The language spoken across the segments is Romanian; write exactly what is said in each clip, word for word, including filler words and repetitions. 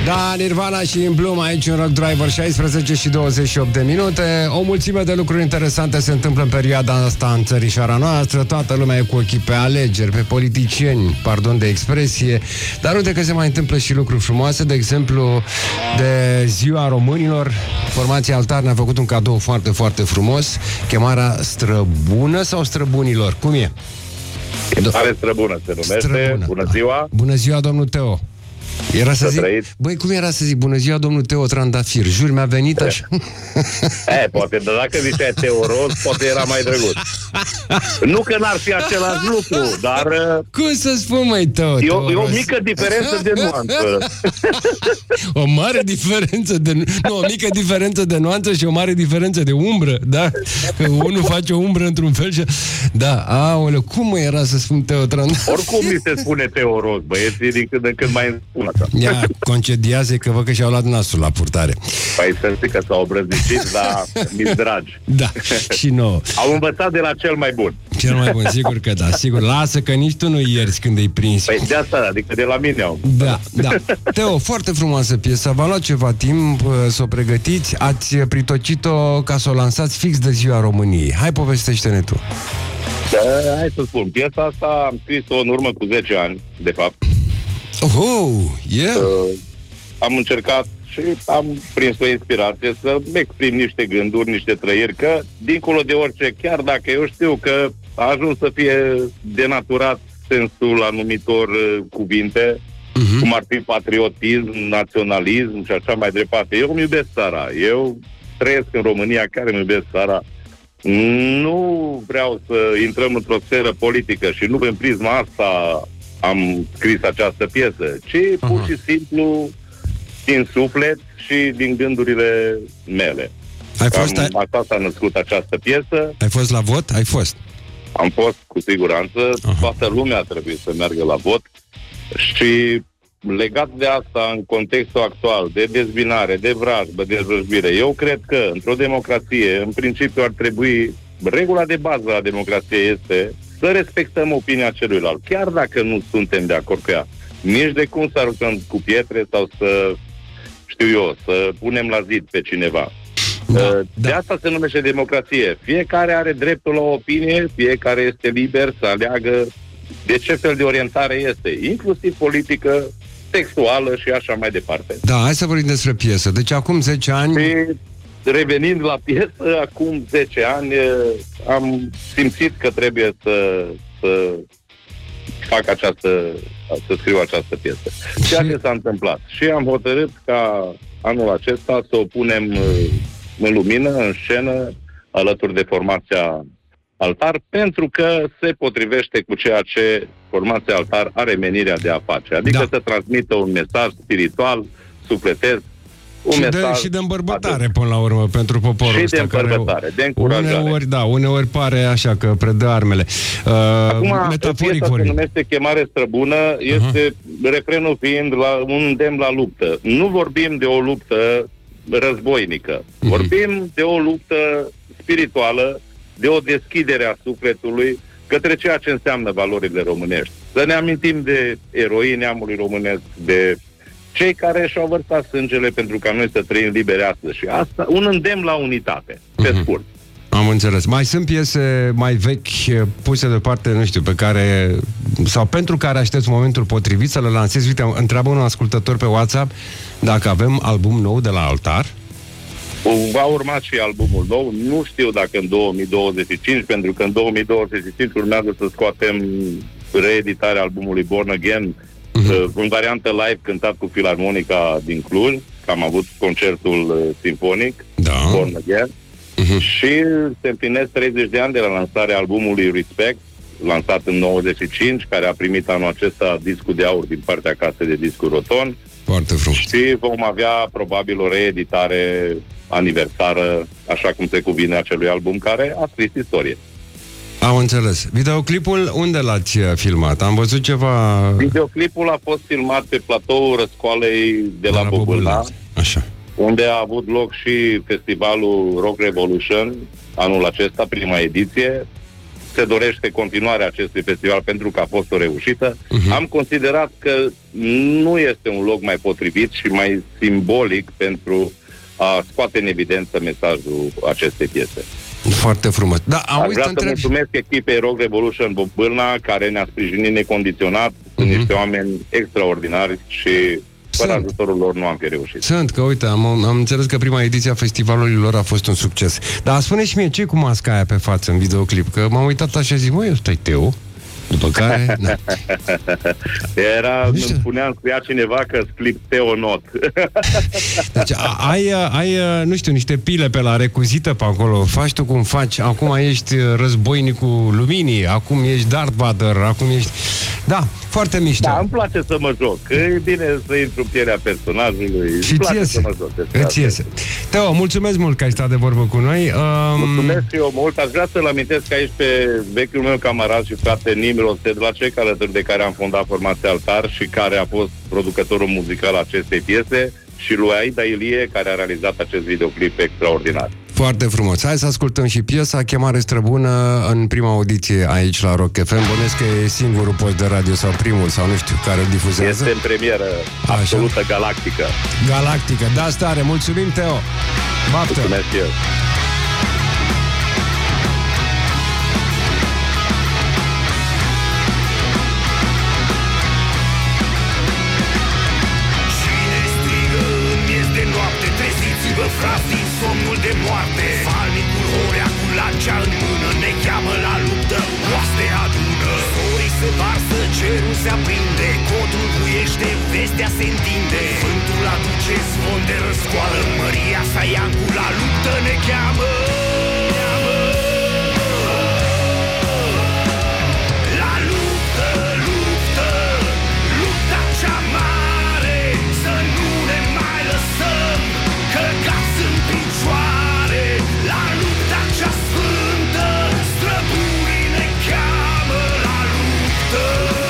Da, Nirvana și In Bloom aici în Rock Driver, șaisprezece și douăzeci și opt de minute. O mulțime de lucruri interesante se întâmplă în perioada asta în țărișoara noastră. Toată lumea e cu ochii pe alegeri, pe politicieni, pardon de expresie. Dar uite că se mai întâmplă și lucruri frumoase. De exemplu, de Ziua Românilor, formația Altar ne-a făcut un cadou foarte, foarte frumos. Chemarea Străbună sau Străbunilor? Cum e? Are Străbună se numește. Străbună. Bună ziua. Bună ziua, domnul Teo. Era să zic, trăiți. băi, cum era să zic, bună ziua, domnul Teo Trandafir, jur, mi-a venit așa. E, poate, dar dacă ziceai Teo Roz, poate era mai drăguț. Nu că n-ar fi același lucru, dar... Cum să spun, măi, Teo? E o, e o mică diferență de nuanță. O mare diferență de... Nu, o mică diferență de nuanță și o mare diferență de umbră, da? Că unul face o umbră într-un fel și... Da, aoleu, cum era să spun Teo Trandafir? Oricum mi se spune Teo Roz, băieții, din când în când mai spun așa. Ia, concediază că văd că și-au luat nasul la purtare. Păi să zic că s-au obrăznicit, dar mi-s dragi. Da, și nouă. Au învățat de la cel mai bun. Cel mai bun, sigur că da, sigur. Lasă că nici tu nu ierți când îi prins. Păi de asta, adică de la mine au. Da, da. Teo, foarte frumoasă piesă. V-a luat ceva timp uh, să o pregătiți. Ați pritocit-o ca să o lansați fix de Ziua României. Hai, povestește-ne tu. Da, hai să spun, piesa asta am scris-o în urmă cu zece ani, de fapt. Oh, yeah. Uh, am încercat și am prins o inspirație să exprim niște gânduri, niște trăiri, că dincolo de orice, chiar dacă eu știu că a ajuns să fie denaturat sensul anumitor uh, cuvinte, uh-huh. cum ar fi patriotism, naționalism și așa mai departe. Eu îmi iubesc țara, eu trăiesc în România, care îmi iubesc țara. Nu vreau să intrăm într-o sferă politică și nu în prisma asta am scris această piesă, ci uh-huh. pur și simplu din suflet și din gândurile mele. Ai fost, am, ai... Asta s-a născut această piesă. Ai fost la vot? Ai fost? Am fost, cu siguranță. Uh-huh. Toată lumea trebuie să meargă la vot și legat de asta, în contextul actual, de dezbinare, de vrajbă, de răzbire, eu cred că într-o democrație, în principiu ar trebui, regula de bază a democrației este să respectăm opinia celuilalt, chiar dacă nu suntem de acord cu ea. Nici de cum să aruncăm cu pietre sau să, știu eu, să punem la zid pe cineva. Da, de da. Asta se numește democrație. Fiecare are dreptul la opinie, fiecare este liber să aleagă de ce fel de orientare este, inclusiv politică, sexuală și așa mai departe. Da, hai să vorbim despre piesă. Deci acum zece ani... Și revenind la piesă, acum zece ani am simțit că trebuie să, să fac această, să scriu această piesă. Ceea ce s-a întâmplat. Și am hotărât ca anul acesta să o punem în lumină, în scenă, alături de formația Altar, pentru că se potrivește cu ceea ce formația Altar are menirea de a face. Adică da. să transmită un mesaj spiritual, sufletesc, un și, mesaj de, și de îmbărbătare până la urmă pentru poporul și ăsta. Și de îmbărbătare, care, de încurajare. Uneori, da, uneori pare așa că predă armele. Uh, Acum, metaforic piesa se numește Chemare Străbună, este uh-huh. refrenul fiind la, un îndemn la luptă. Nu vorbim de o luptă războinică. Uh-huh. Vorbim de o luptă spirituală, de o deschidere a sufletului către ceea ce înseamnă valorile românești. Să ne amintim de eroii neamului românesc, de cei care și-au vărsat sângele pentru ca noi să trăim liberi astăzi. Și asta, un îndemn la unitate, pe mm-hmm. scurt. Am înțeles. Mai sunt piese mai vechi puse deoparte, nu știu, pe care, sau pentru care aștepți momentul potrivit să le lansezi? Uite, întreabă un ascultător pe WhatsApp dacă avem album nou de la Altar. Va urma și albumul nou. Nu știu dacă în două mii douăzeci și cinci, pentru că în două mii douăzeci și cinci urmează să scoatem reeditarea albumului Born Again, uh-huh. în variantă live cântat cu Filarmonica din Cluj. Am avut concertul simfonic da. Born Again. Uh-huh. Și se împlinesc treizeci de ani de la lansarea albumului Respect, lansat în nouăzeci și cinci, care a primit anul acesta discul de aur din partea casei de discuri Roton. Foarte frumos. Și vom avea probabil o reeditare aniversară, așa cum se cuvine acelui album care a scris istorie. Am înțeles. Videoclipul unde l-ați filmat? Am văzut ceva... Videoclipul a fost filmat pe platoul Răscoalei de, de la, la Bobâlna, așa. Unde a avut loc și festivalul Rock Revolution anul acesta, prima ediție. se dorește continuarea acestui festival pentru că a fost o reușită, uh-huh. am considerat că nu este un loc mai potrivit și mai simbolic pentru a scoate în evidență mesajul acestei piese. Foarte frumos. Da, am Aș vrea să întreb... mulțumesc echipei Rock Revolution Bârna, care ne-a sprijinit necondiționat. Sunt uh-huh. niște oameni extraordinari și fără Sunt. ajutorul lor nu am fi reușit. Sunt, că uite, am, am înțeles că prima ediție a festivalului lor a fost un succes. Dar spune și mie, ce cu masca aia pe față în videoclip? Că m-am uitat așa și zic, măi, ăsta e Teo. După care... Da. Era, îmi spunea, scria cineva că clip Teo Not. Deci ai, ai, nu știu, niște pile pe la recuzită pe acolo, faci tu cum faci, acum ești războinicul luminii, acum ești Darth Vader, acum ești... Da, foarte mișto. Da, îmi place să mă joc, că e bine să intru în pielea personajului. Și ți iese. Îți iese. Teo, mulțumesc mult că ai stat de vorbă cu noi. Um... Mulțumesc eu mult. Aș vrea să-l amintesc aici pe vechiul meu camarad și frate Nimrod Sedlacek, alături de care am fondat formația Altar și care a fost producătorul muzical acestei piese, și lui Aida Ilie, care a realizat acest videoclip extraordinar. Foarte frumos. Hai să ascultăm și piesa Chemare străbună în prima audiție aici la Rock F M. Bănesc că e singurul post de radio sau primul, sau nu știu, care îl difuzează. Este în premieră absolută. Așa? Galactică. Galactică. Da, stare. Mulțumim, Teo. Baftă. Mulțumesc eu. Frații, somnul de moarte, falnicul Horea cu lancea în mână ne cheamă la luptă, oaste adună. Zorii se varsă, cerul se aprinde, codul buiește, vestea se întinde. Vântul aduce zvon de răscoală, Măria sa Iancu la luptă ne cheamă. La luptă, luptă, lupta cea mare, să nu ne mai lăsăm căcați în picioare. La lupta cea sfântă, străburii ne cheamă la luptă.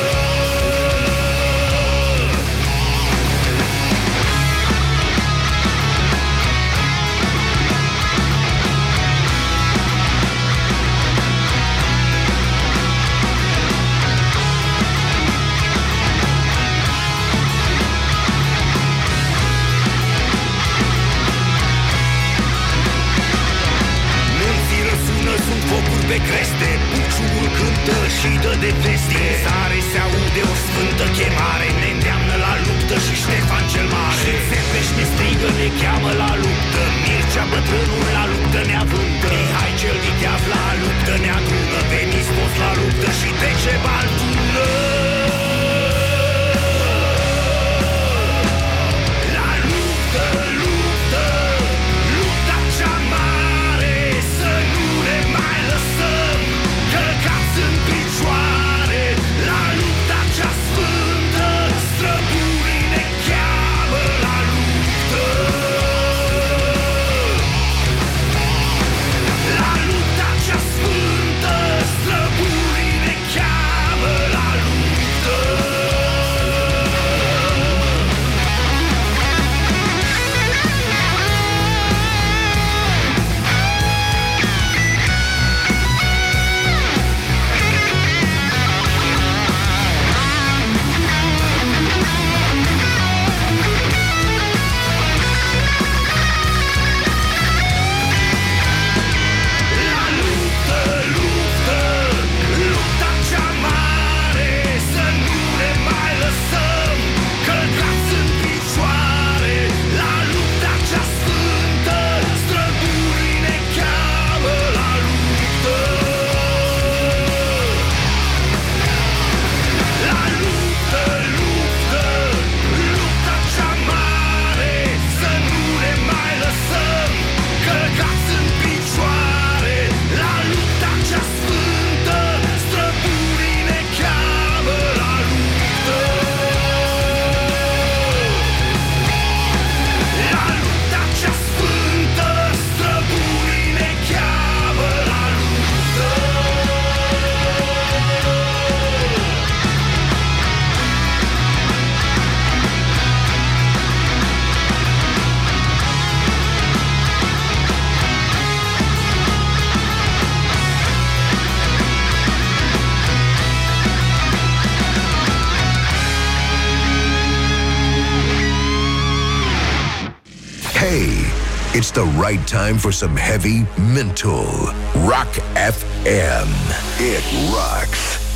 Focuri pe creste, buciugul cântă și dă de veste. Sare se aude o sfântă chemare, ne îndeamnă la luptă și Ștefan cel Mare. Și Țepeș ne strigă, ne cheamă la luptă, Mircea bătrânul la luptă ne avântă, Mihai cel viteaz la luptă ne adună, veniți toți la luptă și Decebal tună. La luptă, luptă, lupta cea mare, să nu ne mai lăsăm căcați în picioare. La lupta cea sfântă, străburii ne cheamă la luptă. La lupta cea sfântă, străburii ne cheamă. Hey, it's the right time for some heavy mental. Rock F M. It rocks.